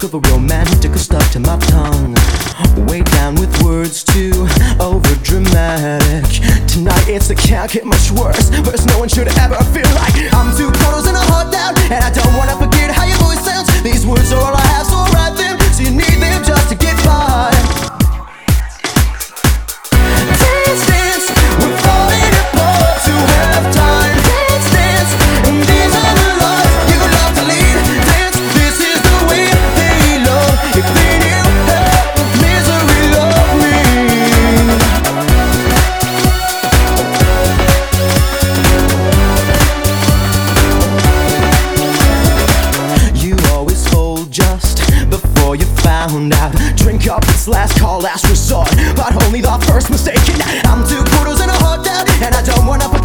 of the romantic stuck to my tongue. Way down with words too over dramatic. Tonight it's it can't get much worse. First, no one should ever feel like I'm two portals in a hot down, and I don't wanna forget how your voice sounds. These words are all I have, so write them. So you need them just to get by. Dance, dance, we're falling apart to have time. Dance, dance, and these are the lives you love to lead. Dance, this is the way they love. If they knew how misery loved me. You always fold just before you found out. Drink up, it's last call, last resort, but only the first mistake. I'm two quarters in a hot down, and I don't wanna